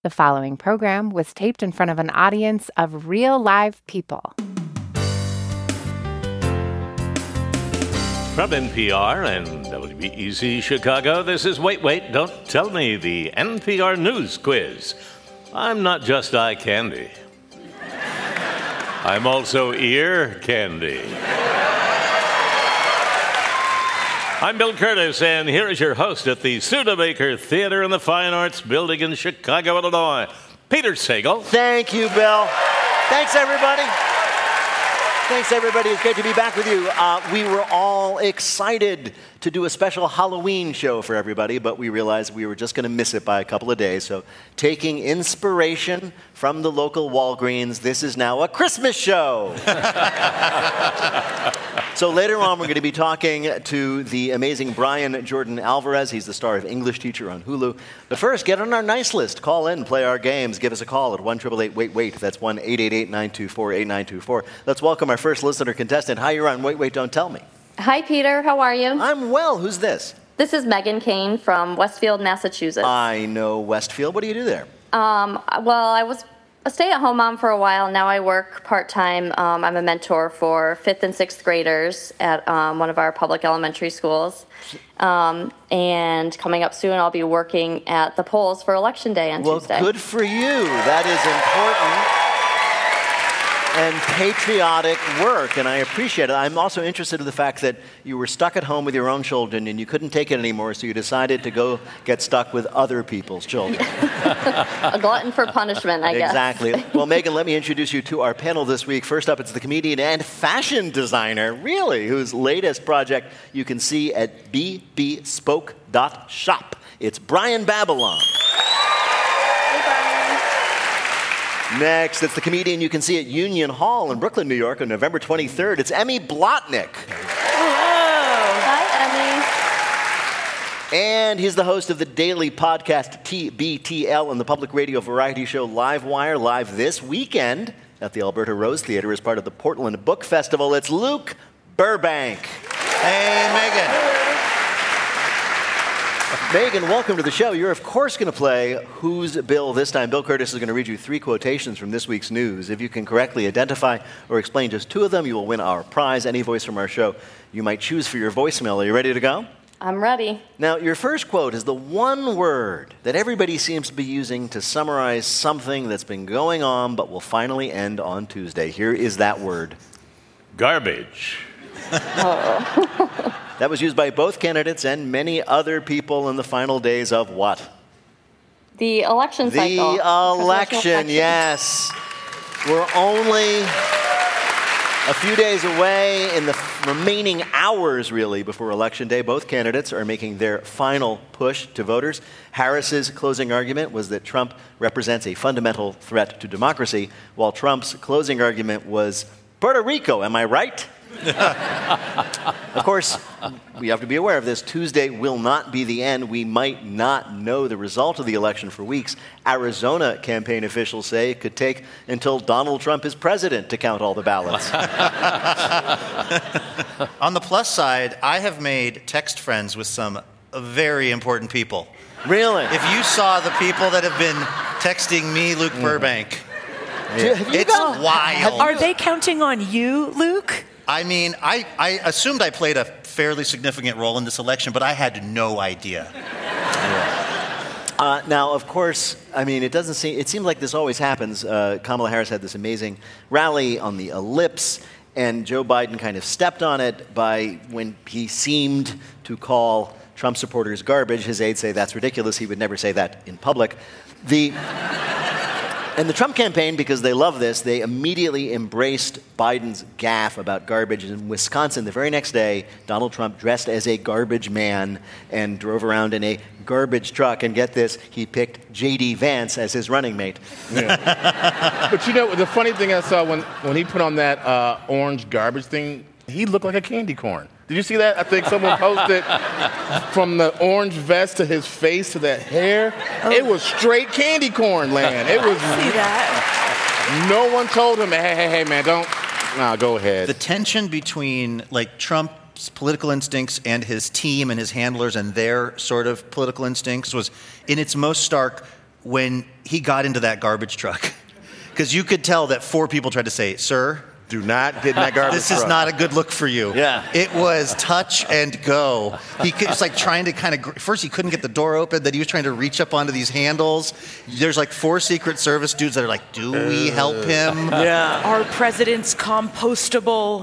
The following program was taped in front of an audience of real live people. From NPR and WBEZ Chicago, this is Wait, Don't Tell Me, the NPR News Quiz. I'm not just eye candy. I'm also ear candy. I'm Bill Curtis, and here is your host at the Studebaker Theater in the Fine Arts Building in Chicago, Illinois, Peter Sagal. Thank you, Bill. Thanks, everybody. It's great to be back with you. We were all excited to do a special Halloween show for everybody, but we realized we were just going to miss it by a couple of days. So taking inspiration from the local Walgreens, this is now a Christmas show. So later on, we're going to be talking to the amazing Brian Jordan Alvarez. He's the star of English Teacher on Hulu. But first, get on our nice list. Call in, play our games. Give us a call at 1-888-WAIT-WAIT. That's 1-888-924-8924. Let's welcome our first listener contestant. Hi, you're on Wait, Don't Tell Me. Hi, Peter. How are you? I'm well. Who's this? This is Megan Kane from Westfield, Massachusetts. I know Westfield. What do you do there? Well, I was a stay-at-home mom for a while. Now I work part-time. I'm a mentor for 5th and 6th graders at one of our public elementary schools. And coming up soon, I'll be working at the polls for Election Day on Tuesday. Well, good for you. That is important and patriotic work, and I appreciate it. I'm also interested in the fact that you were stuck at home with your own children and you couldn't take it anymore, so you decided to go get stuck with other people's children. A glutton for punishment, I guess. Exactly. Well, Megan, let me introduce you to our panel this week. First up, it's the comedian and fashion designer, really, whose latest project you can see at bbspoke.shop. It's Brian Babylon. Next, it's the comedian you can see at Union Hall in Brooklyn, New York on November 23rd. It's Emmy Blotnick. Hello. Hi, Emmy. And he's the host of the daily podcast TBTL and the public radio variety show Livewire, live this weekend at the Alberta Rose Theater as part of the Portland Book Festival. It's Luke Burbank. Hey, Megan. Megan, welcome to the show. You're, of course, going to play Who's Bill this time. Bill Curtis is going to read you 3 quotations from this week's news. If you can correctly identify or explain just 2 of them, you will win our prize. Any voice from our show you might choose for your voicemail. Are you ready to go? I'm ready. Now, your first quote is the one word that everybody seems to be using to summarize something that's been going on but will finally end on Tuesday. Here is that word. Garbage. Oh. That was used by both candidates and many other people in the final days of what? The election cycle. The election, yes. We're only a few days away in the remaining hours, really, before Election Day. Both candidates are making their final push to voters. Harris's closing argument was that Trump represents a fundamental threat to democracy, while Trump's closing argument was Puerto Rico, am I right? Of course, we have to be aware of this. Tuesday will not be the end. We might not know the result of the election for weeks. Arizona campaign officials say it could take until Donald Trump is president to count all the ballots. On the plus side, I have made text friends with some very important people. Really? If you saw the people that have been texting me, Luke Burbank, it's wild. Are they counting on you, Luke? I mean, I assumed I played a fairly significant role in this election, but I had no idea. Now, of course, I mean, it seems like this always happens. Kamala Harris had this amazing rally on the Ellipse, and Joe Biden kind of stepped on it by when he seemed to call Trump supporters garbage. His aides say that's ridiculous. He would never say that in public. And the Trump campaign, because they love this, they immediately embraced Biden's gaffe about garbage. In Wisconsin, the very next day, Donald Trump dressed as a garbage man and drove around in a garbage truck. And get this, he picked J.D. Vance as his running mate. Yeah. But you know, the funny thing I saw when he put on that orange garbage thing, he looked like a candy corn. Did you see that? I think someone posted from the orange vest to his face to that hair. It was straight candy corn land. It was. See that? No one told him, hey, man, don't. No, go ahead. The tension between, like, Trump's political instincts and his team and his handlers and their sort of political instincts was in its most stark when he got into that garbage truck. Because you could tell that 4 people tried to say, "Sir, do not get in that garbage this is truck. not a good look for you." Yeah. It was touch and go. He was like trying to first he couldn't get the door open, then he was trying to reach up onto these handles. There's like 4 Secret Service dudes that are like, "Do we help him?" Yeah. Our president's compostable.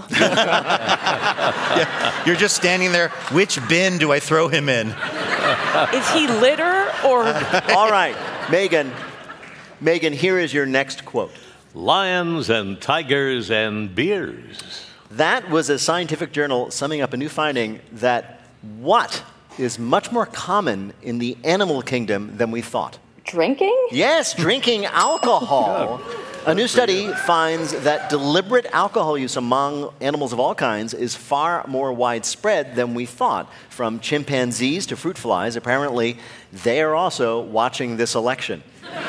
Yeah. You're just standing there. Which bin do I throw him in? Is he litter or? All right, Megan, here is your next quote. Lions and tigers and beers. That was a scientific journal summing up a new finding that what is much more common in the animal kingdom than we thought. Drinking? Yes, drinking alcohol. A new study finds that deliberate alcohol use among animals of all kinds is far more widespread than we thought. From chimpanzees to fruit flies, apparently they are also watching this election.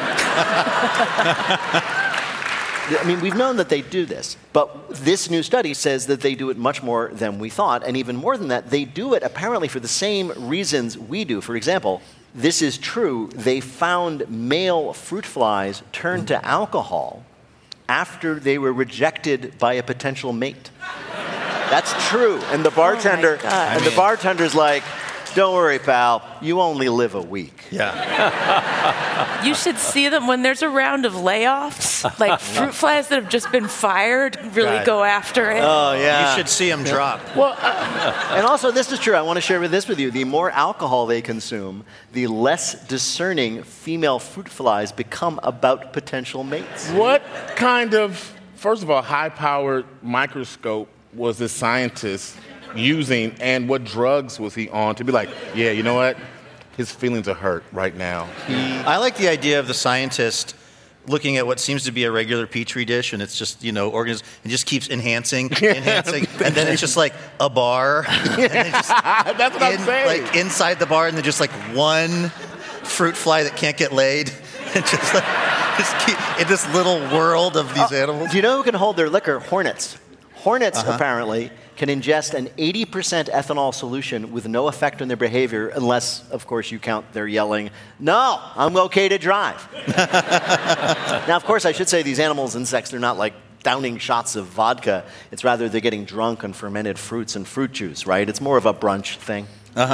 I mean, we've known that they do this, but this new study says that they do it much more than we thought, and even more than that, they do it apparently for the same reasons we do. For example, this is true. They found male fruit flies turned to alcohol after they were rejected by a potential mate. That's true. And the bartender, the bartender's like, "Don't worry, pal. You only live a week." Yeah. You should see them when there's a round of layoffs. Like fruit flies that have just been fired really go after it. Oh, yeah. You should see him drop. Well, and also, this is true. I want to share this with you. The more alcohol they consume, the less discerning female fruit flies become about potential mates. What kind of, first of all, high-powered microscope was this scientist using, and what drugs was he on to be like, yeah, you know what? His feelings are hurt right now. I like the idea of the scientist looking at what seems to be a regular Petri dish, and it's just, organism, and just keeps enhancing, and then it's just like a bar. And then just That's what I'm saying. Like inside the bar, and then just like one fruit fly that can't get laid, and just keep in this little world of these animals. Do you know who can hold their liquor? Hornets. Hornets, apparently, can ingest an 80% ethanol solution with no effect on their behavior unless, of course, you count their yelling, "No, I'm okay to drive." Now, of course, I should say these animals, insects, they're not like downing shots of vodka. It's rather they're getting drunk on fermented fruits and fruit juice, right? It's more of a brunch thing.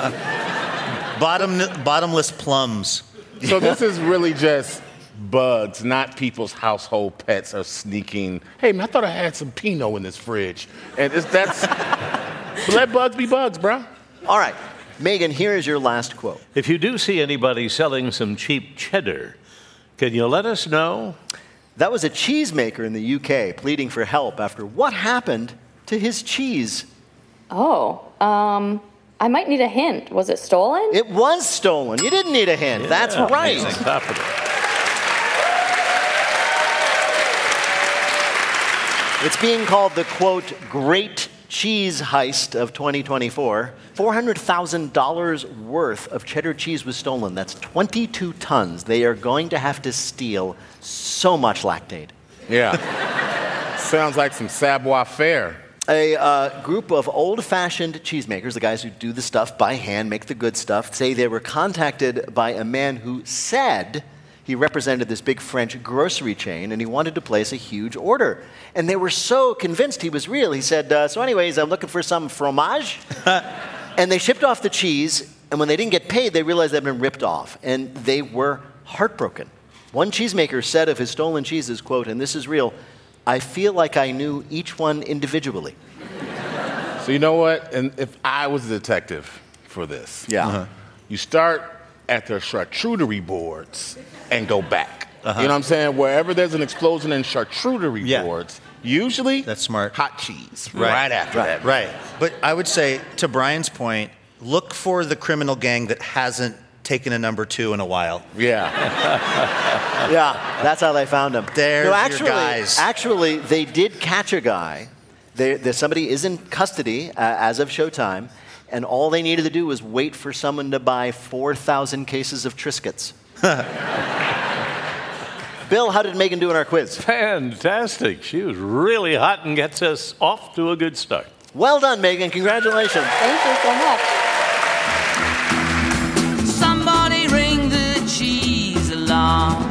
Bottomless plums. So this is really just bugs, not people's household pets are sneaking. Hey, man, I thought I had some Pinot in this fridge. And let bugs be bugs, bro. All right, Megan, here is your last quote. If you do see anybody selling some cheap cheddar, can you let us know? That was a cheesemaker in the UK pleading for help after what happened to his cheese. Oh, I might need a hint. Was it stolen? It was stolen. You didn't need a hint. That's right. Amazing. Top of it. It's being called the, quote, great cheese heist of 2024. $400,000 worth of cheddar cheese was stolen. That's 22 tons. They are going to have to steal so much lactate. Yeah. Sounds like some savoir faire. A group of old-fashioned cheesemakers, the guys who do the stuff by hand, make the good stuff, say they were contacted by a man who said he represented this big French grocery chain, and he wanted to place a huge order. And they were so convinced he was real. He said, so anyways, I'm looking for some fromage. And they shipped off the cheese, and when they didn't get paid, they realized they'd been ripped off. And they were heartbroken. One cheesemaker said of his stolen cheeses, quote, and this is real, "I feel like I knew each one individually." So you know what? And if I was a detective for this, Yeah. you start at their charcuterie boards and go back. You know what I'm saying? Wherever there's an explosion in charcuterie boards, usually That's smart. hot cheese right after that. Right. But I would say, to Brian's point, look for the criminal gang that hasn't taken a number 2 in a while. Yeah. Yeah, that's how they found him. There's no, your guys. Actually, they did catch a guy. Somebody is in custody as of showtime, and all they needed to do was wait for someone to buy 4,000 cases of Triscuits. Bill, how did Megan do in our quiz? Fantastic. She was really hot and gets us off to a good start. Well done, Megan. Congratulations. Thank you so much. Somebody ring the cheese alarm.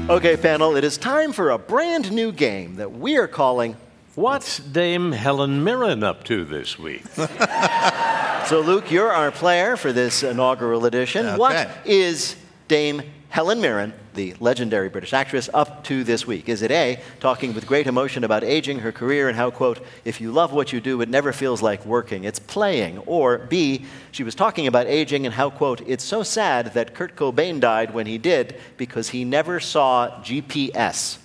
Okay, panel, it is time for a brand new game that we are calling What's Dame Helen Mirren up to this week? So, Luke, you're our player for this inaugural edition. Okay. What is Dame Helen Mirren, the legendary British actress, up to this week? Is it A, talking with great emotion about aging, her career, and how, quote, if you love what you do, it never feels like working, it's playing? Or B, she was talking about aging and how, quote, it's so sad that Kurt Cobain died when he did because he never saw GPS?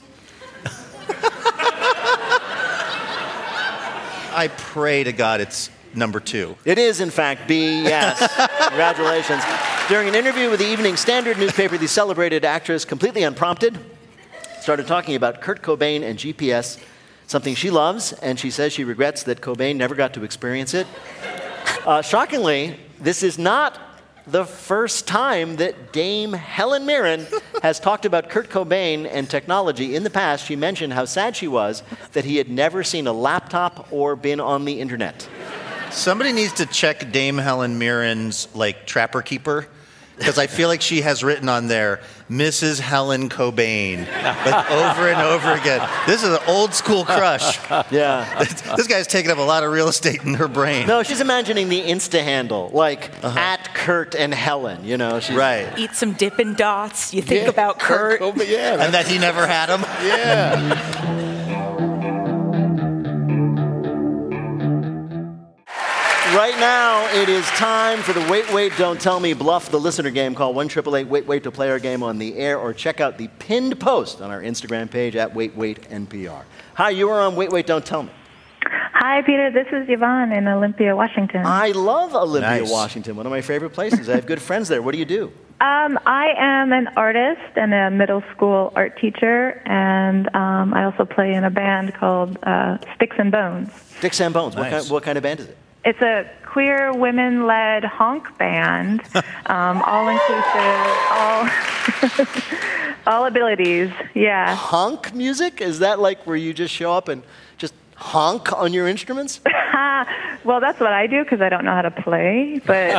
I pray to God it's number 2. It is, in fact, B, yes. Congratulations. During an interview with the Evening Standard newspaper, the celebrated actress, completely unprompted, started talking about Kurt Cobain and GPS, something she loves, and she says she regrets that Cobain never got to experience it. Shockingly, this is not the first time that Dame Helen Mirren has talked about Kurt Cobain and technology. In the past, she mentioned how sad she was that he had never seen a laptop or been on the internet. Somebody needs to check Dame Helen Mirren's, Trapper Keeper, because I feel like she has written on there, Mrs. Helen Cobain, over and over again. This is an old school crush. Yeah. This guy's taking up a lot of real estate in her brain. No, she's imagining the Insta handle, at Kurt and Helen, you know. Right. Eat some Dippin' Dots. You think about Kurt. Cobain, yeah. And that he never had them. Yeah. Right now, it is time for the Wait, Wait, Don't Tell Me Bluff the Listener game. Call 1-888-WAIT-WAIT to play our game on the air, or check out the pinned post on our Instagram page at WaitWaitNPR. Hi, you are on Wait, Wait, Don't Tell Me. Hi, Peter. This is Yvonne in Olympia, Washington. I love Olympia, Nice. Washington, one of my favorite places. I have good friends there. What do you do? I am an artist and a middle school art teacher, and I also play in a band called Sticks and Bones. Sticks and Bones. Nice. What kind of band is it? It's a queer women-led honk band, all inclusive, all abilities. Yeah. Honk music? Is that like where you just show up and just honk on your instruments? Well, that's what I do because I don't know how to play. But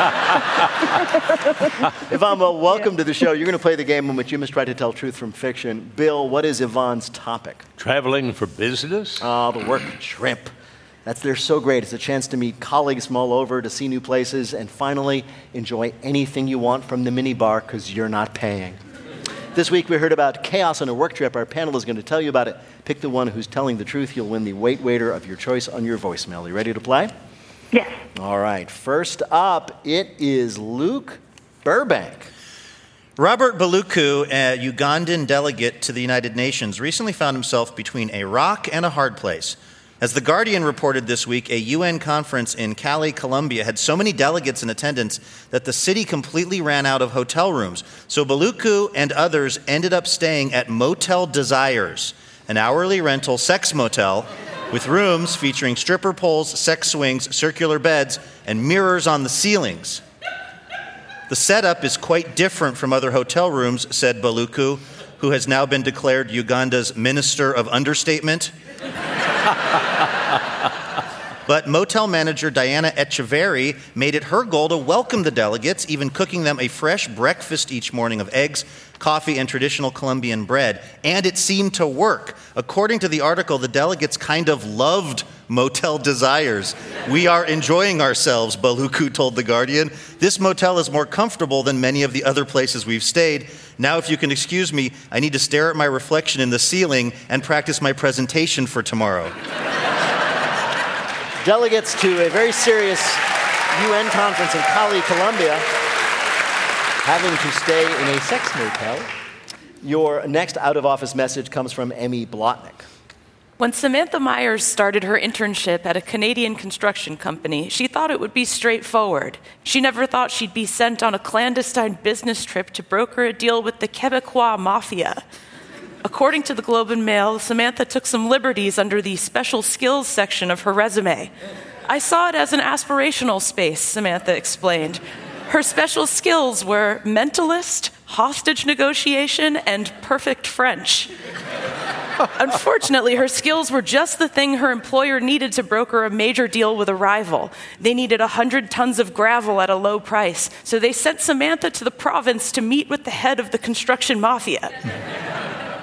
Yvonne, well, welcome to the show. You're going to play the game in which you must try to tell truth from fiction. Bill, what is Yvonne's topic? Traveling for business? The work trip. They're so great. It's a chance to meet colleagues from all over, to see new places, and finally enjoy anything you want from the minibar because you're not paying. This week we heard about chaos on a work trip. Our panel is going to tell you about it. Pick the one who's telling the truth. You'll win the Wait Waiter of your choice on your voicemail. You ready to play? yes. All right. First up, it is Luke Burbank. Robert Baluku, a Ugandan delegate to the United Nations, recently found himself between a rock and a hard place. As The Guardian reported this week, a UN conference in Cali, Colombia, had so many delegates in attendance that the city completely ran out of hotel rooms. So Baluku and others ended up staying at Motel Desires, an hourly rental sex motel with rooms featuring stripper poles, sex swings, circular beds, and mirrors on the ceilings. The setup is quite different from other hotel rooms, said Baluku, who has now been declared Uganda's Minister of Understatement. But motel manager Diana Echeverry made it her goal to welcome the delegates, even cooking them a fresh breakfast each morning of eggs, coffee, and traditional Colombian bread. And it seemed to work. According to the article, the delegates kind of loved Motel Desires. We are enjoying ourselves, Baluku told The Guardian. This motel is more comfortable than many of the other places we've stayed. Now, if you can excuse me, I need to stare at my reflection in the ceiling and practice my presentation for tomorrow. Delegates to a very serious UN conference in Cali, Colombia, having to stay in a sex motel. Your next out-of-office message comes from Emmy Blotnick. When Samantha Myers started her internship at a Canadian construction company, she thought it would be straightforward. She never thought she'd be sent on a clandestine business trip to broker a deal with the Quebecois mafia. According to the Globe and Mail, Samantha took some liberties under the special skills section of her resume. I saw it as an aspirational space, Samantha explained. Her special skills were mentalist, hostage negotiation, and perfect French. Unfortunately, her skills were just the thing her employer needed to broker a major deal with a rival. They needed 100 tons of gravel at a low price, so they sent Samantha to the province to meet with the head of the construction mafia.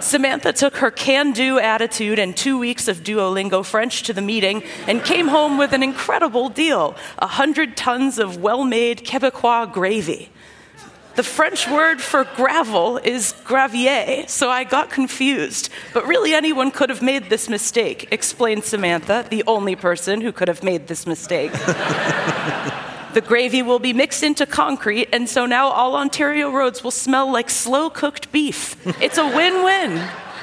Samantha took her can-do attitude and 2 weeks of Duolingo French to the meeting and came home with an incredible deal, 100 tons of well-made Québécois gravy. The French word for gravel is gravier, so I got confused. But really anyone could have made this mistake, explained Samantha, the only person who could have made this mistake. The gravy will be mixed into concrete, and so now all Ontario roads will smell like slow-cooked beef. It's a win-win.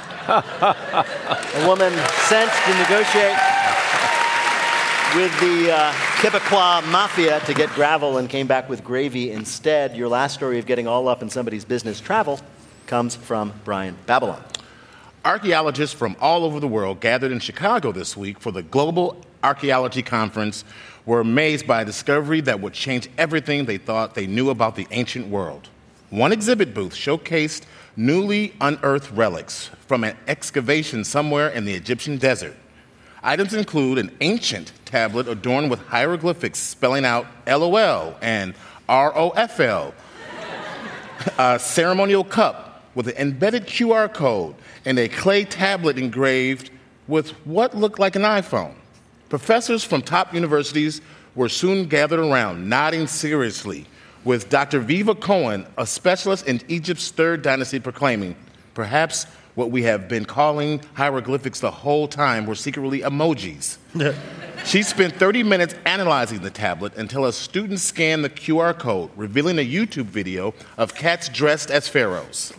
A woman sent to negotiate with the Québécois mafia to get gravel and came back with gravy instead. Your last story of getting all up in somebody's business travel comes from Brian Babylon. Archaeologists from all over the world gathered in Chicago this week for the Global Archaeology Conference were amazed by a discovery that would change everything they thought they knew about the ancient world. One exhibit booth showcased newly unearthed relics from an excavation somewhere in the Egyptian desert. Items include an ancient tablet adorned with hieroglyphics spelling out LOL and ROFL, a ceremonial cup with an embedded QR code, and a clay tablet engraved with what looked like an iPhone. Professors from top universities were soon gathered around, nodding seriously, with Dr. Viva Cohen, a specialist in Egypt's third dynasty, proclaiming, perhaps what we have been calling hieroglyphics the whole time were secretly emojis. She spent 30 minutes analyzing the tablet until a student scanned the QR code, revealing a YouTube video of cats dressed as pharaohs.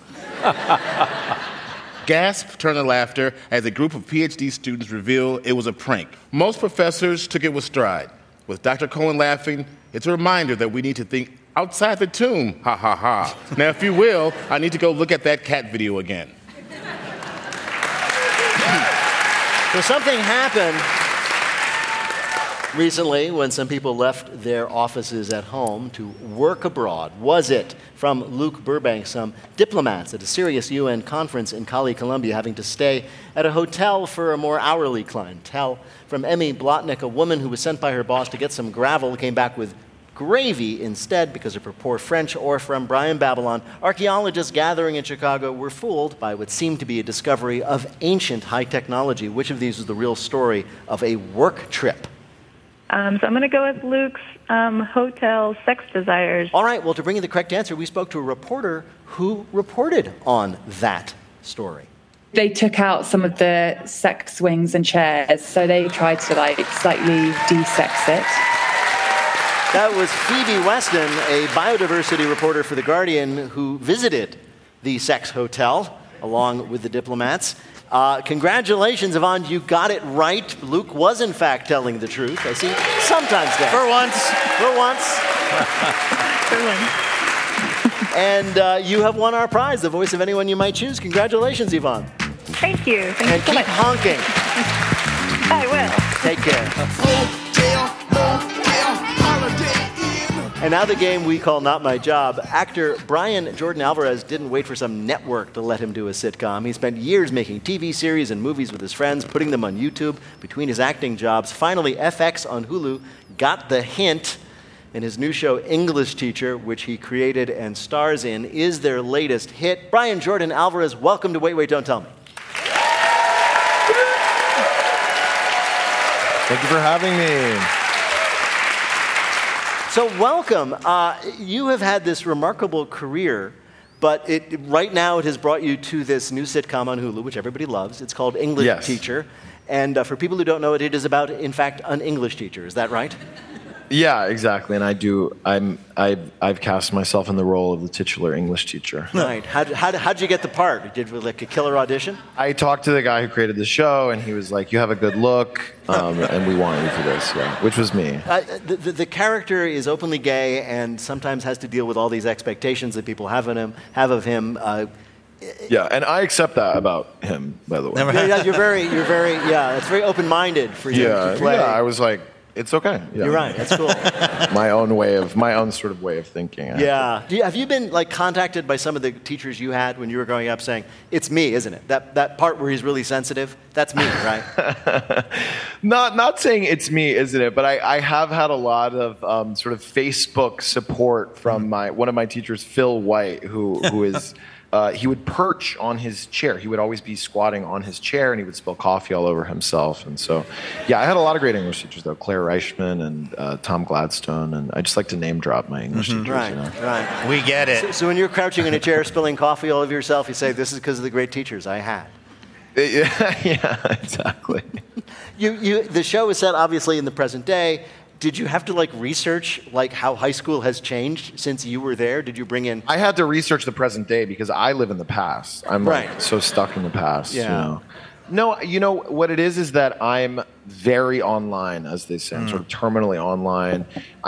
Gasp turned to laughter as a group of PhD students revealed it was a prank. Most professors took it with stride. With Dr. Cohen laughing, it's a reminder that we need to think outside the tomb, ha ha ha. Now, if you will, I need to go look at that cat video again. So something happened recently when some people left their offices at home to work abroad. Was it, from Luke Burbank, some diplomats at a serious UN conference in Cali, Colombia, having to stay at a hotel for a more hourly clientele? From Emmy Blotnick, a woman who was sent by her boss to get some gravel, came back with gravy instead because of her poor French. Or from Brian Babylon, archaeologists gathering in Chicago were fooled by what seemed to be a discovery of ancient high technology. Which of these is the real story of a work trip? So I'm going to go with Luke's hotel sex desires. All right, well, to bring you the correct answer, we spoke to a reporter who reported on that story. They took out some of the sex swings and chairs, so they tried to slightly de-sex it. That was Phoebe Weston, a biodiversity reporter for The Guardian, who visited the sex hotel along with the diplomats. Congratulations, Yvonne, you got it right. Luke was, in fact, telling the truth. I see sometimes that. For once. And you have won our prize, the voice of anyone you might choose. Congratulations, Yvonne. Thank you. Thank And you so keep much. honking. I will. Take care. And now the game we call Not My Job. Actor Brian Jordan Alvarez didn't wait for some network to let him do a sitcom. He spent years making TV series and movies with his friends, putting them on YouTube between his acting jobs. Finally, FX on Hulu got the hint, and his new show, English Teacher, which he created and stars in, is their latest hit. Brian Jordan Alvarez, welcome to Wait, Wait, Don't Tell Me. Thank you for having me. So welcome. You have had this remarkable career, but right now it has brought you to this new sitcom on Hulu, which everybody loves. It's called English Teacher. And for people who don't know it, it is about, in fact, an English teacher. Is that right? Yeah, exactly. And I've cast myself in the role of the titular English teacher. Right. How'd you get the part? Did you like a killer audition? I talked to the guy who created the show, and he was like, "You have a good look, and we want you for this." Yeah, which was me. The character is openly gay and sometimes has to deal with all these expectations that people have of him. Yeah, and I accept that about him, by the way. Yeah, you're very, it's very open-minded for you to play. Yeah, I was like, it's okay. Yeah. You're right. That's cool. my own sort of way of thinking. Yeah. Have you been contacted by some of the teachers you had when you were growing up saying, "It's me, isn't it? That part where he's really sensitive, that's me, right?" Not saying it's me, isn't it? But I have had a lot of sort of Facebook support from one of my teachers, Phil White, who is he would perch on his chair. He would always be squatting on his chair, and he would spill coffee all over himself. And so, yeah, I had a lot of great English teachers, though. Claire Reichman and Tom Gladstone. And I just like to name drop my English teachers. Right, you know? right. We get it. So when you're crouching in a chair spilling coffee all over yourself, you say, this is because of the great teachers I had. Yeah, exactly. The show is set, obviously, in the present day. Did you have to research how high school has changed since you were there? Did you bring in? I had to research the present day because I live in the past. I'm so stuck in the past. Yeah. You know? No, you know what it is that I'm very online, as they say. I'm sort of terminally online.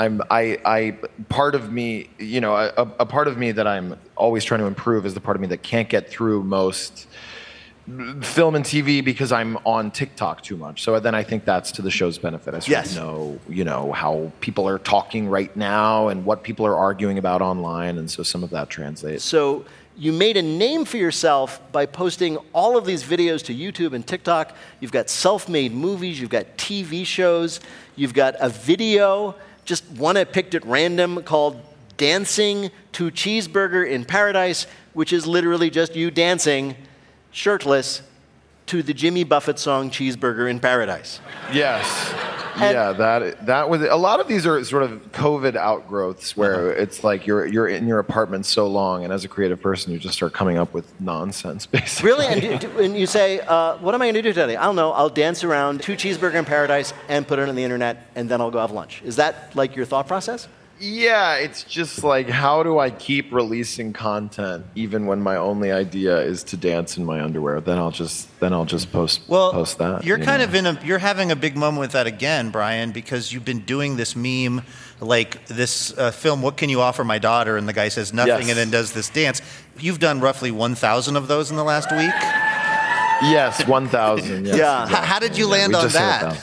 I part of me, you know, a part of me that I'm always trying to improve is the part of me that can't get through most film and TV because I'm on TikTok too much. So then I think that's to the show's benefit. I sort of know, you know, how people are talking right now and what people are arguing about online, and so some of that translates. So you made a name for yourself by posting all of these videos to YouTube and TikTok. You've got self-made movies, you've got TV shows, you've got a video, just one I picked at random, called Dancing to Cheeseburger in Paradise, which is literally just you dancing shirtless to the Jimmy Buffett song Cheeseburger in Paradise. Yes. Yeah, that was a lot of these are sort of COVID outgrowths where it's like you're in your apartment so long, and as a creative person, you just start coming up with nonsense, basically. Really? And you say, what am I going to do today? I don't know. I'll dance around to Cheeseburger in Paradise and put it on the internet, and then I'll go have lunch. Is that your thought process? Yeah, it's just how do I keep releasing content even when my only idea is to dance in my underwear? Then I'll just post that. You're you're having a big moment with that again, Brian, because you've been doing this meme, this film, What Can You Offer My Daughter? And the guy says nothing and then does this dance. You've done roughly 1,000 of those in the last week? Yes, 1,000. Yes, yeah. Exactly. How did you land on that?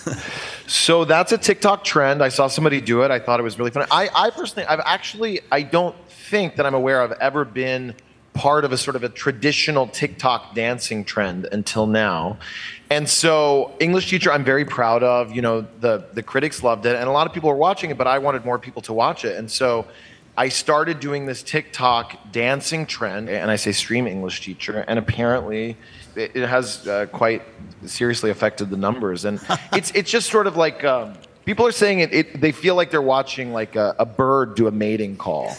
So that's a TikTok trend. I saw somebody do it. I thought it was really funny. I personally, I don't think that I'm aware I've ever been part of a sort of a traditional TikTok dancing trend until now. And so English teacher, I'm very proud of. You know, the critics loved it, and a lot of people were watching it, but I wanted more people to watch it. And so I started doing this TikTok dancing trend, and I say stream English teacher, and apparently it has quite seriously affected the numbers. And it's just sort of people are saying they feel like they're watching a bird do a mating call.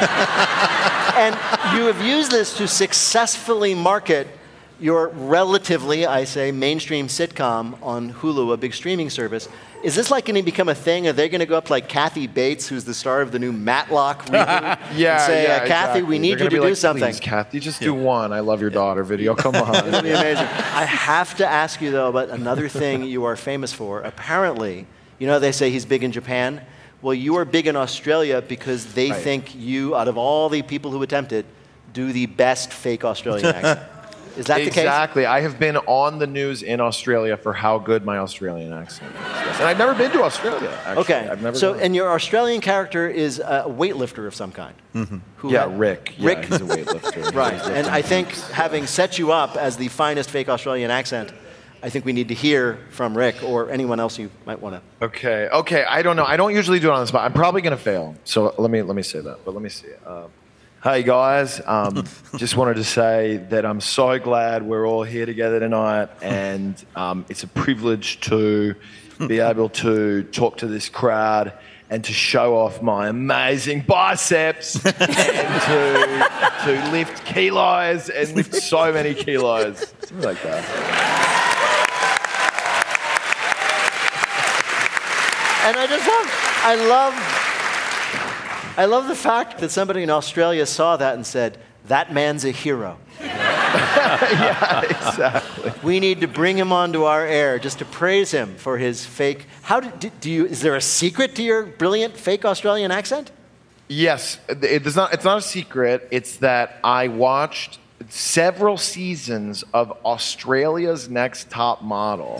And you have used this to successfully market your relatively, I say, mainstream sitcom on Hulu, a big streaming service. Is this going to become a thing? Are they going to go up to Kathy Bates, who's the star of the new Matlock reboot, and say, Kathy, exactly. we need you to do something? Please, Kathy, just do one I Love Your Daughter video. Come on. It'll be amazing. I have to ask you, though, about another thing you are famous for. Apparently, they say he's big in Japan. Well, you are big in Australia because they think you, out of all the people who attempt it, do the best fake Australian accent. Is that the case? Exactly. I have been on the news in Australia for how good my Australian accent is. Yes. And I've never been to Australia, actually. Okay. I've never and your Australian character is a weightlifter of some kind. Mm-hmm. Rick. Yeah, Rick. He's a weightlifter. Right. And I think having set you up as the finest fake Australian accent, I think we need to hear from Rick or anyone else you might want to. Okay. I don't know. I don't usually do it on the spot. I'm probably going to fail. So let me say that. But let me see. Hey guys, just wanted to say that I'm so glad we're all here together tonight, and it's a privilege to be able to talk to this crowd and to show off my amazing biceps and to lift kilos and lift so many kilos. Something like that. And I love the fact that somebody in Australia saw that and said, that man's a hero. Yeah, exactly. We need to bring him onto our air just to praise him for his fake. Is there a secret to your brilliant fake Australian accent? Yes, it's not a secret. It's that I watched several seasons of Australia's Next Top Model.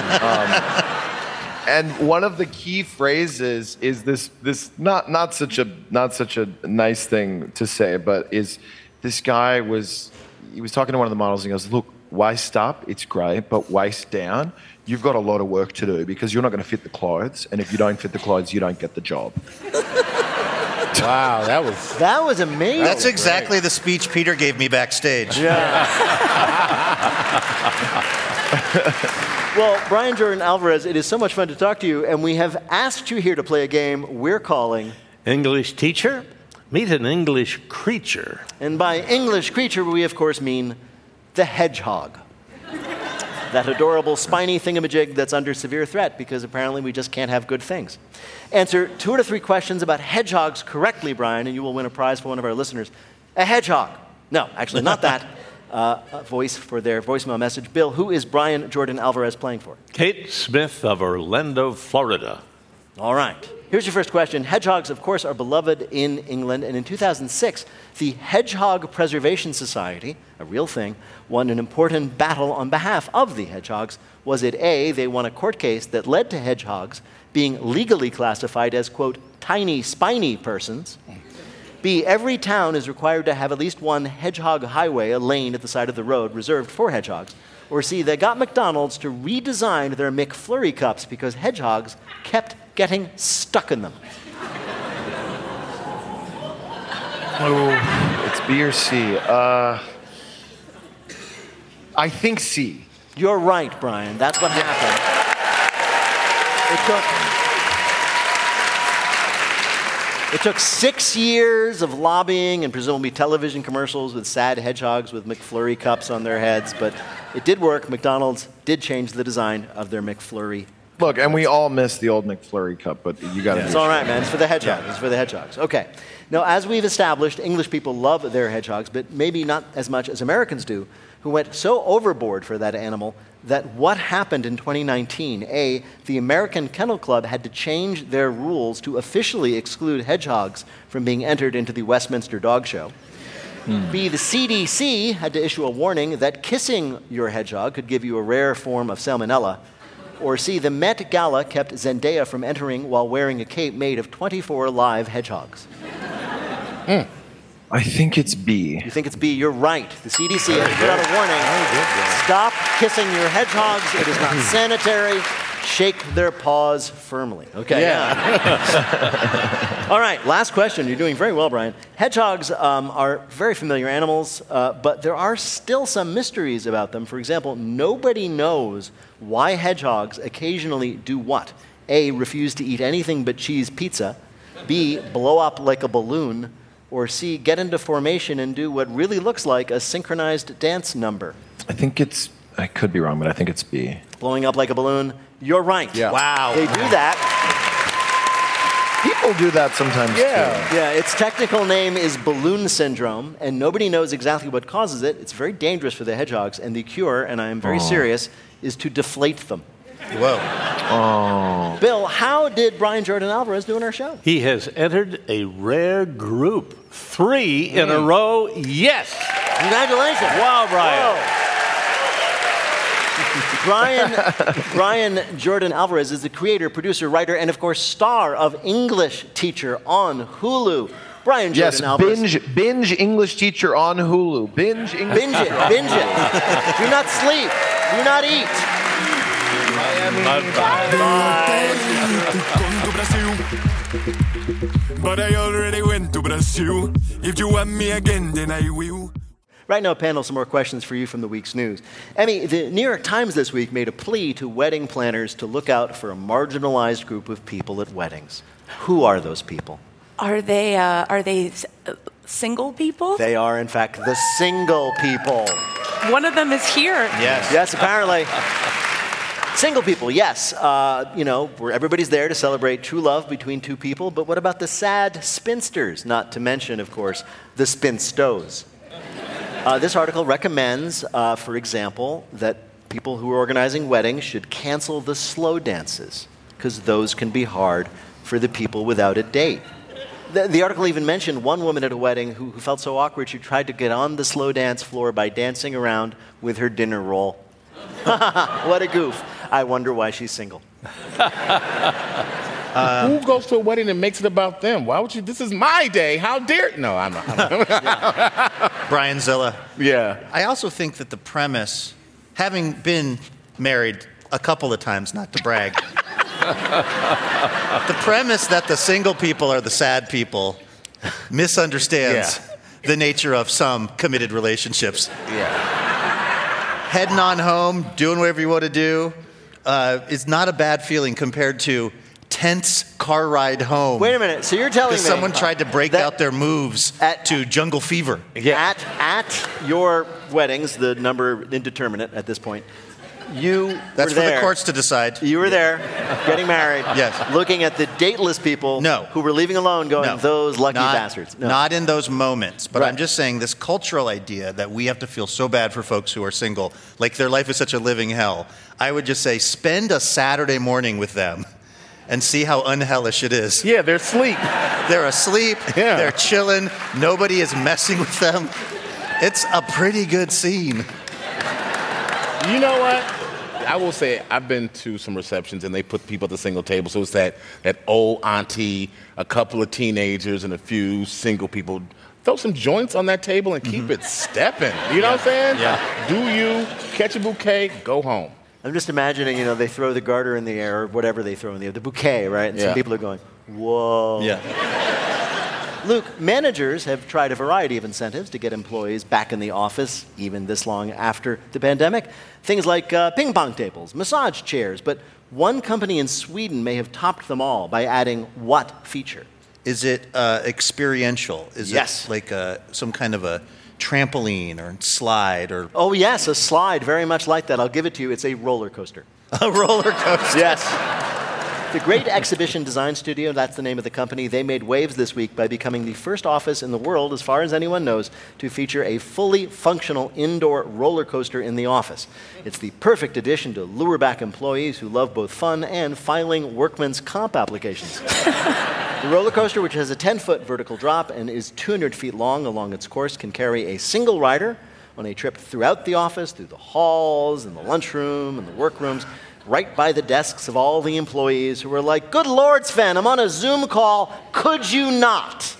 And one of the key phrases is this not such a nice thing to say, but is this guy was talking to one of the models and he goes, look, waist up, it's great, but waist down, you've got a lot of work to do because you're not going to fit the clothes, and if you don't fit the clothes, you don't get the job. Wow, that was amazing. That's exactly the speech Peter gave me backstage. Yeah. Well, Brian Jordan Alvarez, it is so much fun to talk to you, and we have asked you here to play a game we're calling English Teacher, Meet an English Creature. And by English creature, we of course mean the hedgehog. That adorable spiny thingamajig that's under severe threat because apparently we just can't have good things. Answer 2 out of 3 questions about hedgehogs correctly, Brian, and you will win a prize for one of our listeners. A hedgehog. No, actually not that. A voice for their voicemail message. Bill, who is Brian Jordan Alvarez playing for? Kate Smith of Orlando, Florida. All right. Here's your first question. Hedgehogs, of course, are beloved in England, and in 2006, the Hedgehog Preservation Society, a real thing, won an important battle on behalf of the hedgehogs. Was it A, they won a court case that led to hedgehogs being legally classified as, quote, tiny, spiny persons? B, every town is required to have at least one hedgehog highway, a lane at the side of the road reserved for hedgehogs? Or C, they got McDonald's to redesign their McFlurry cups because hedgehogs kept getting stuck in them? Oh, it's B or C. I think C. You're right, Brian. That's what happened. It took 6 years of lobbying and presumably television commercials with sad hedgehogs with McFlurry cups on their heads, but it did work. McDonald's did change the design of their McFlurry. Look, and we all miss the old McFlurry cup, but you got to. It's all right, man. It's for the hedgehogs. It's for the hedgehogs. Okay. Now, as we've established, English people love their hedgehogs, but maybe not as much as Americans do, who went so overboard for that animal that what happened in 2019, A, the American Kennel Club had to change their rules to officially exclude hedgehogs from being entered into the Westminster Dog Show. B, the CDC had to issue a warning that kissing your hedgehog could give you a rare form of salmonella. Or C, the Met Gala kept Zendaya from entering while wearing a cape made of 24 live hedgehogs. I think it's B. You think it's B? You're right. The CDC has put out a warning. Stop kissing your hedgehogs. It is not sanitary. Shake their paws firmly. Okay. Yeah. All right. Last question. You're doing very well, Brian. Hedgehogs are very familiar animals, but there are still some mysteries about them. For example, nobody knows why hedgehogs occasionally do what? A, refuse to eat anything but cheese pizza. B, blow up like a balloon. Or C, get into formation and do what really looks like a synchronized dance number. I could be wrong, but I think it's B. Blowing up like a balloon. You're right. Yeah. Wow. They do that. People do that sometimes too. Yeah, its technical name is balloon syndrome, and nobody knows exactly what causes it. It's very dangerous for the hedgehogs, and the cure, and I am very serious, is to deflate them. Whoa. Oh. Bill, how did Brian Jordan Alvarez do in our show? He has entered a rare group. 3 in a row. Yes. Congratulations. Wow, Brian. Brian Jordan Alvarez is the creator, producer, writer, and of course star of English Teacher on Hulu. Brian Jordan Alvarez. Binge English Teacher on Hulu. Binge English Binge it. Binge it. Do not sleep. Do not eat. But I already went to Brazil. If you want me again, then I will. Right now, panel, some more questions for you from the week's news. Emmy, the New York Times this week made a plea to wedding planners to look out for a marginalized group of people at weddings. Who are those people? Are they single people? They are, in fact, the single people. One of them is here. Yes. Yes, apparently. Single people, yes. Where everybody's there to celebrate true love between two people. But what about the sad spinsters? Not to mention, of course, the spinstos. This article recommends, for example, that people who are organizing weddings should cancel the slow dances because those can be hard for the people without a date. The article even mentioned one woman at a wedding who felt so awkward she tried to get on the slow dance floor by dancing around with her dinner roll. What a goof. I wonder why she's single. Who goes to a wedding and makes it about them? Why would you? This is my day. How dare? No, I'm not. Brian Zilla. Yeah. I also think that the premise, having been married a couple of times, not to brag, the premise that the single people are the sad people misunderstands the nature of some committed relationships. Yeah. Heading on home, doing whatever you want to do, is not a bad feeling compared to tense car ride home. Wait a minute. So you're telling me someone tried to break out their moves to Jungle Fever. At your weddings, the number indeterminate at this point, you That's were for there. the courts to decide. You were there, getting married. Yes. Looking at the dateless people who were leaving alone, going, those lucky bastards. No. Not in those moments. But I'm just saying this cultural idea that we have to feel so bad for folks who are single, like their life is such a living hell. I would just say spend a Saturday morning with them and see how unhellish it is. Yeah, they're asleep. They're asleep. Yeah. They're chilling. Nobody is messing with them. It's a pretty good scene. You know what? I will say I've been to some receptions and they put people at the single table. So it's that old auntie, a couple of teenagers, and a few single people. Throw some joints on that table and keep it stepping. You know what I'm saying? Yeah. Do you catch a bouquet, go home. I'm just imagining, they throw the garter in the air, or whatever they throw in the air, the bouquet, right? And some people are going, whoa. Yeah. Luke, managers have tried a variety of incentives to get employees back in the office, even this long after the pandemic. Things like ping pong tables, massage chairs, but one company in Sweden may have topped them all by adding what feature? Is it experiential? Is Yes. it like some kind of a trampoline or slide or... Oh, yes, a slide, very much like that. I'll give it to you. It's a roller coaster. A roller coaster? Yes. The Great Exhibition Design Studio, that's the name of the company, they made waves this week by becoming the first office in the world, as far as anyone knows, to feature a fully functional indoor roller coaster in the office. It's the perfect addition to lure back employees who love both fun and filing workman's comp applications. The roller coaster, which has a 10-foot vertical drop and is 200 feet long along its course, can carry a single rider on a trip throughout the office, through the halls and the lunchroom and the workrooms, right by the desks of all the employees who were like, good Lord, Sven, I'm on a Zoom call. Could you not?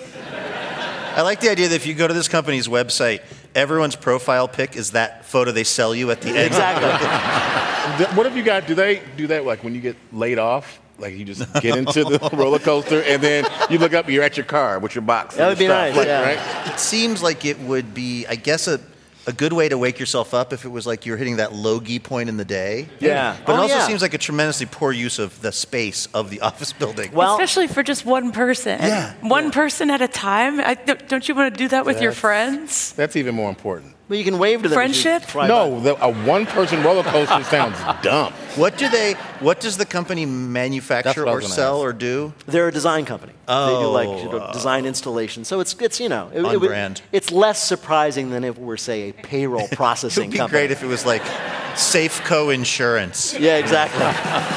I like the idea that if you go to this company's website, everyone's profile pic is that photo they sell you at the end. Exactly. What have you got? Do they do that like when you get laid off? Like you just get into the roller coaster and then you look up, you're at your car with your box. That would be nice, right? It seems like it would be, I guess, a good way to wake yourself up if it was like you're hitting that low-key point in the day. Yeah. But it also seems like a tremendously poor use of the space of the office building. Well, especially for just one person. Yeah. One person at a time. Don't you want to do that with your friends? That's even more important. Well, you can wave to them. as you Friendship? fly by. No, a one-person roller coaster sounds dumb. What does the company manufacture what I or was gonna sell ask. or do? They're a design company. They do like design installation. So it's On brand. It's less surprising than if it were, say, a payroll It processing would be company. great if it was like Safeco Insurance. Yeah, exactly.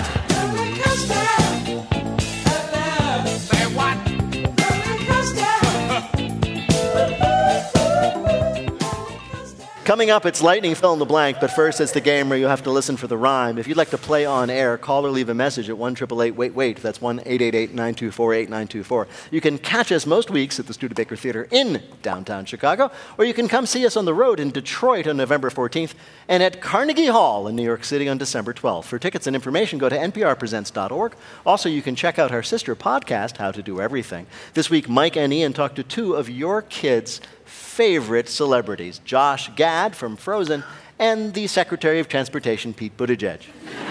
Coming up, it's lightning fill in the blank, but first it's the game where you have to listen for the rhyme. If you'd like to play on air, call or leave a message at 1-888-WAIT-WAIT. That's 1-888-924-8924. You can catch us most weeks at the Studebaker Theater in downtown Chicago, or you can come see us on the road in Detroit on November 14th and at Carnegie Hall in New York City on December 12th. For tickets and information, go to nprpresents.org. Also, you can check out our sister podcast, How to Do Everything. This week, Mike and Ian talked to two of your kids' favorite celebrities, Josh Gad from Frozen and the Secretary of Transportation, Pete Buttigieg.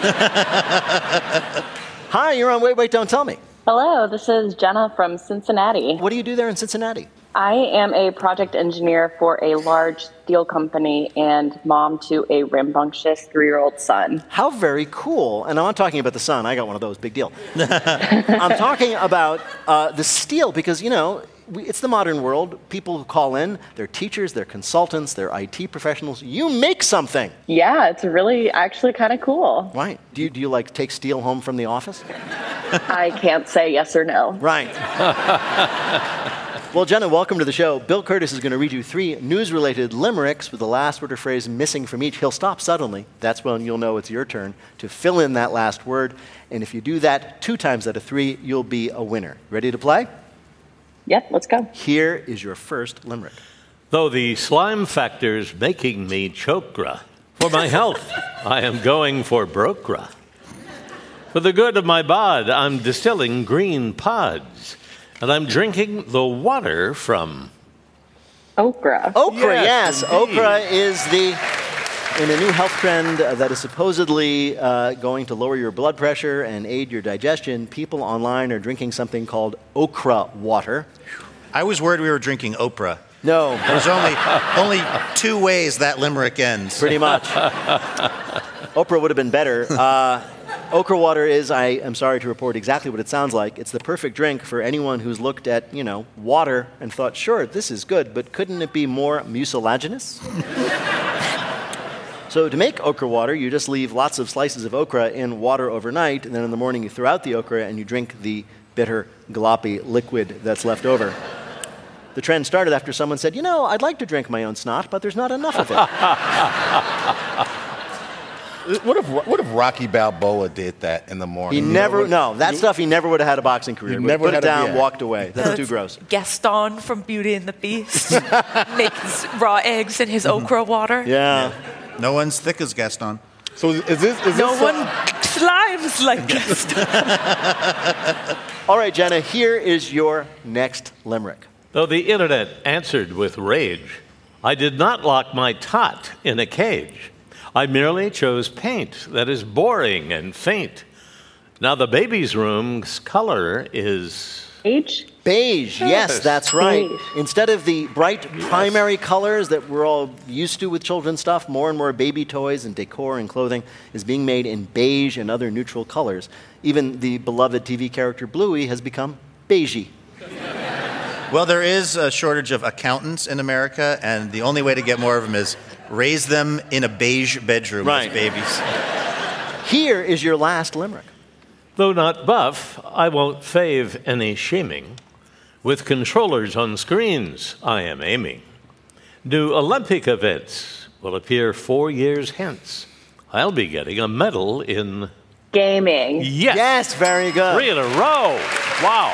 Hi, you're on Wait, Don't Tell Me. Hello, this is Jenna from Cincinnati. What do you do there in Cincinnati? I am a project engineer for a large steel company and mom to a rambunctious 3-year-old son. How very cool. And I'm not talking about the son. I got one of those. Big deal. I'm talking about the steel because, it's the modern world. People who call in, they're teachers, they're consultants, they're IT professionals. You make something. Yeah, it's really actually kind of cool. Right. Do you like take steel home from the office? I can't say yes or no. Right. Well, Jenna, welcome to the show. Bill Curtis is going to read you 3 news-related limericks with the last word or phrase missing from each. He'll stop suddenly. That's when you'll know it's your turn to fill in that last word. And if you do that 2 times out of 3, you'll be a winner. Ready to play? Yep, let's go. Here is your first limerick. Though the slime factor's making me chokra, for my health, I am going for brokra. For the good of my bod, I'm distilling green pods. And I'm drinking the water from Okra. Okra, yes. indeed. Okra is in a new health trend that is supposedly going to lower your blood pressure and aid your digestion. People online are drinking something called okra water. I was worried we were drinking Oprah. No. There's only 2 ways that limerick ends. Pretty much. Oprah would have been better. Okra water is, I am sorry to report, exactly what it sounds like. It's the perfect drink for anyone who's looked at, water and thought, sure, this is good, but couldn't it be more mucilaginous? So to make okra water, you just leave lots of slices of okra in water overnight, and then in the morning you throw out the okra and you drink the bitter, gloppy liquid that's left over. The trend started after someone said, I'd like to drink my own snot, but there's not enough of it. What if Rocky Balboa did that in the morning? That stuff he never would have had a boxing career. Never Put it had down, yeah. walked away. That's too gross. Gaston from Beauty and the Beast makes raw eggs in his okra water. Yeah. No one's thick as Gaston. So is this No one slimes like Gaston. All right, Jenna, here is your next limerick. Though the internet answered with rage, I did not lock my tot in a cage. I merely chose paint that is boring and faint. Now the baby's room's color is... Beige, yes, that's right. Beige. Instead of the bright primary colors that we're all used to with children's stuff, more and more baby toys and decor and clothing is being made in beige and other neutral colors. Even the beloved TV character Bluey has become beigey. Well, there is a shortage of accountants in America, and the only way to get more of them is raise them in a beige bedroom as babies. Here is your last limerick. Though not buff, I won't fave any shaming. With controllers on screens, I am aiming. New Olympic events will appear 4 years hence. I'll be getting a medal in... Gaming. Yes, very good. 3 in a row. Wow.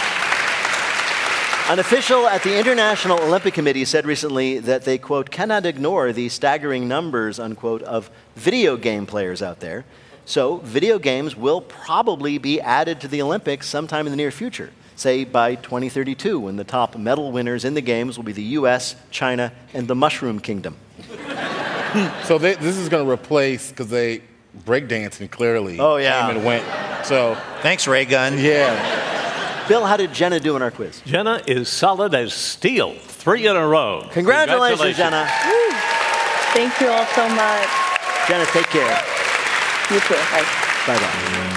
An official at the International Olympic Committee said recently that they, quote, cannot ignore the staggering numbers, unquote, of video game players out there. So video games will probably be added to the Olympics sometime in the near future, say by 2032, when the top medal winners in the games will be the U.S., China, and the Mushroom Kingdom. So this is going to replace, because they breakdancing clearly. Oh, yeah. Came and went. So thanks, Ray Gun. Yeah. Bill, how did Jenna do in our quiz? Jenna is solid as steel. 3 in a row. Congratulations, Jenna. Woo. Thank you all so much. Jenna, take care. You too. Bye. Bye-bye.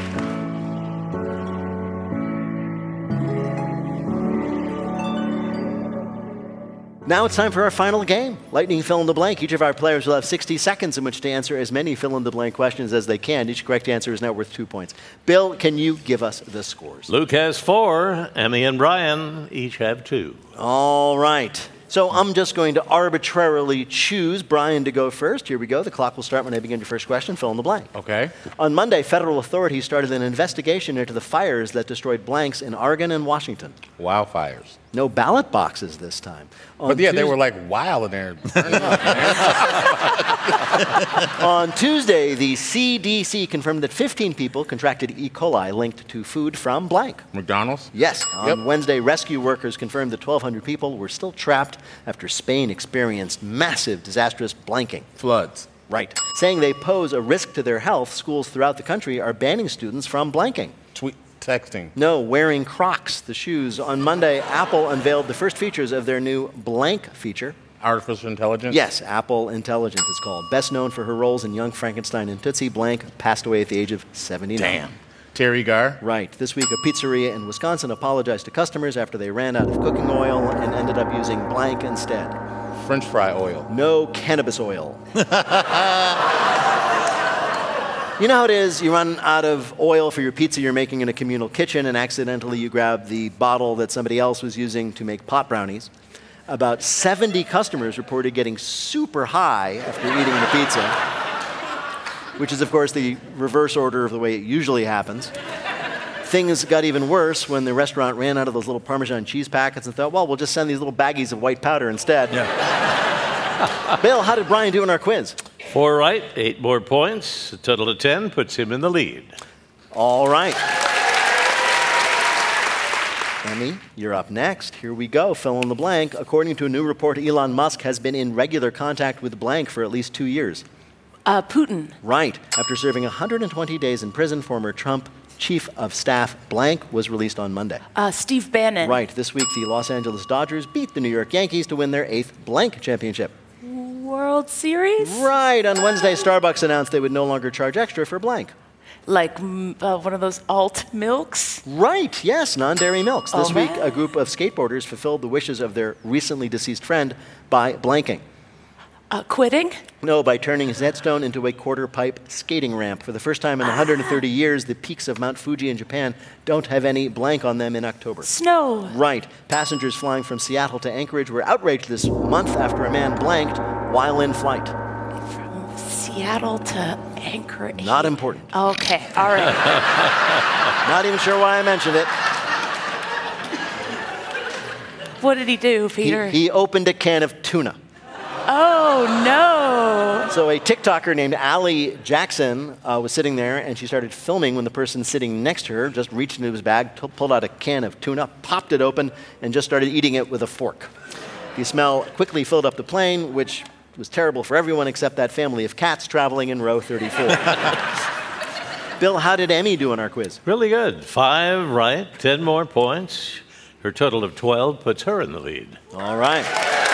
Now it's time for our final game, Lightning Fill in the Blank. Each of our players will have 60 seconds in which to answer as many fill-in-the-blank questions as they can. Each correct answer is now worth 2 points. Bill, can you give us the scores? Luke has 4. Emmy and Brian each have 2. All right. So I'm just going to arbitrarily choose Brian to go first. Here we go. The clock will start when I begin your first question. Fill in the blank. Okay. On Monday, federal authorities started an investigation into the fires that destroyed blanks in Oregon and Washington. Wildfires. No ballot boxes this time. But yeah, they were like wild in there. On Tuesday, the CDC confirmed that 15 people contracted E. coli linked to food from blank. McDonald's? Yes. On Wednesday, rescue workers confirmed that 1,200 people were still trapped after Spain experienced massive, disastrous blanking. Floods. Right. Saying they pose a risk to their health, schools throughout the country are banning students from blanking. Texting. No, wearing Crocs, the shoes. On Monday, Apple unveiled the first features of their new blank feature. Artificial intelligence? Yes, Apple Intelligence it's called. Best known for her roles in Young Frankenstein and Tootsie, Blank passed away at the age of 79. Damn. Terry Garr? Right. This week, a pizzeria in Wisconsin apologized to customers after they ran out of cooking oil and ended up using blank instead. French fry oil. No cannabis oil. You know how it is, you run out of oil for your pizza you're making in a communal kitchen and accidentally you grab the bottle that somebody else was using to make pot brownies. About 70 customers reported getting super high after eating the pizza, which is, of course, the reverse order of the way it usually happens. Things got even worse when the restaurant ran out of those little Parmesan cheese packets and thought, well, we'll just send these little baggies of white powder instead. Yeah. Bill, how did Brian do in our quiz? 4 right, 8 more points. A total of 10 puts him in the lead. All right. Emmy, you're up next. Here we go. Fill in the blank. According to a new report, Elon Musk has been in regular contact with blank for at least 2 years. Putin. Right. After serving 120 days in prison, former Trump chief of staff blank was released on Monday. Steve Bannon. Right. This week, the Los Angeles Dodgers beat the New York Yankees to win their 8th blank championship. World Series? Right. On Wednesday, Starbucks announced they would no longer charge extra for blank. Like one of those alt milks? Right, yes, non-dairy milks. This Okay. week, a group of skateboarders fulfilled the wishes of their recently deceased friend by blanking. Quitting? No, by turning his headstone into a quarter-pipe skating ramp. For the first time in 130 years, the peaks of Mount Fuji in Japan don't have any blank on them in October. Snow. Right. Passengers flying from Seattle to Anchorage were outraged this month after a man blanked while in flight. From Seattle to Anchorage. Not important. Okay, all right. Not even sure why I mentioned it. What did he do, Peter? He opened a can of tuna. Oh, no. So a TikToker named Allie Jackson was sitting there, and she started filming when the person sitting next to her just reached into his bag, pulled out a can of tuna, popped it open, and just started eating it with a fork. The smell quickly filled up the plane, which was terrible for everyone except that family of cats traveling in row 34. Bill, how did Emmy do on our quiz? Really good. 5 right, 10 more points. Her total of 12 puts her in the lead. All right.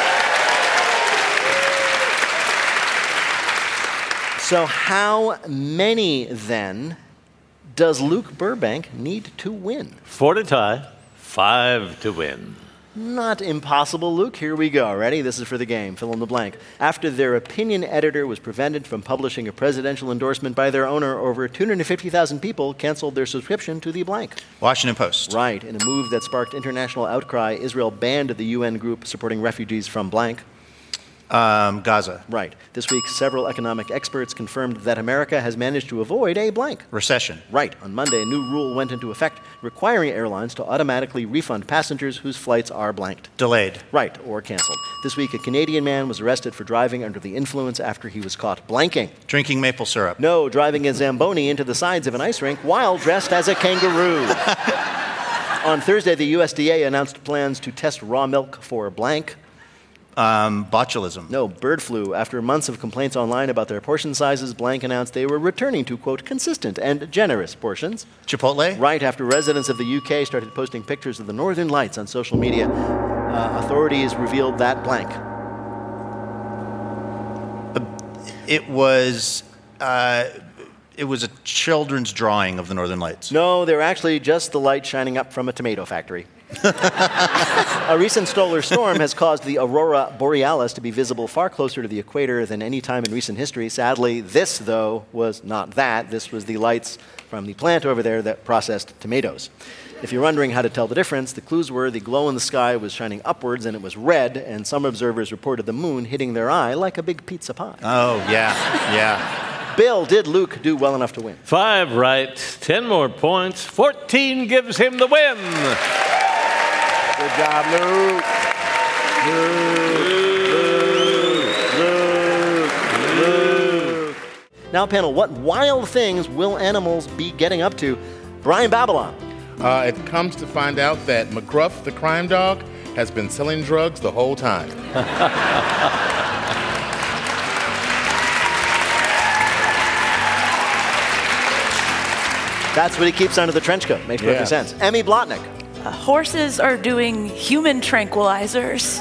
So how many, then, does Luke Burbank need to win? 4 to tie, 5 to win. Not impossible, Luke. Here we go. Ready? This is for the game. Fill in the blank. After their opinion editor was prevented from publishing a presidential endorsement by their owner, over 250,000 people canceled their subscription to the blank. Washington Post. Right. In a move that sparked international outcry, Israel banned the UN group supporting refugees from blank. Gaza. Right. This week, several economic experts confirmed that America has managed to avoid a blank. Recession. Right. On Monday, a new rule went into effect requiring airlines to automatically refund passengers whose flights are blanked. Delayed. Right, or canceled. This week, a Canadian man was arrested for driving under the influence after he was caught blanking. Drinking maple syrup. No, driving a Zamboni into the sides of an ice rink while dressed as a kangaroo. On Thursday, the USDA announced plans to test raw milk for blank. Botulism. No, bird flu. After months of complaints online about their portion sizes, blank announced they were returning to, quote, consistent and generous portions. Chipotle? Right, after residents of the UK started posting pictures of the Northern Lights on social media, authorities revealed that blank. It was a children's drawing of the Northern Lights. No, they're actually just the light shining up from a tomato factory. A recent solar storm has caused the aurora borealis to be visible far closer to the equator than any time in recent history. Sadly, this, though, was not that. This was the lights from the plant over there that processed tomatoes. If you're wondering how to tell the difference, the clues were the glow in the sky was shining upwards and it was red, and some observers reported the moon hitting their eye like a big pizza pie. Oh, yeah. Bill, did Luke do well enough to win? 5 right, 10 more points. 14 gives him the win. Good job, Luke. Luke. Now, panel, what wild things will animals be getting up to? Brian Babylon. It comes to find out that McGruff, the crime dog, has been selling drugs the whole time. That's what he keeps under the trench coat. Makes perfect sense. Emmy Blotnick. Horses are doing human tranquilizers.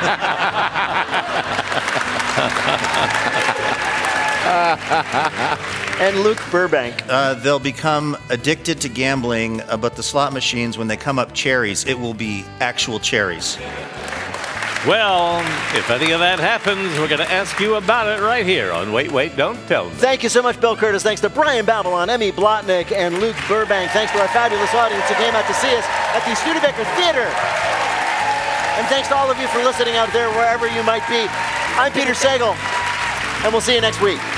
And Luke Burbank. They'll become addicted to gambling, but the slot machines, when they come up cherries, it will be actual cherries. Well, if any of that happens, we're going to ask you about it right here on Wait, Wait, Don't Tell Me. Thank you so much, Bill Curtis. Thanks to Brian Babylon, Emmy Blotnick, and Luke Burbank. Thanks to our fabulous audience who came out to see us at the Studebaker Theater. And thanks to all of you for listening out there, wherever you might be. I'm Peter Sagal, and we'll see you next week.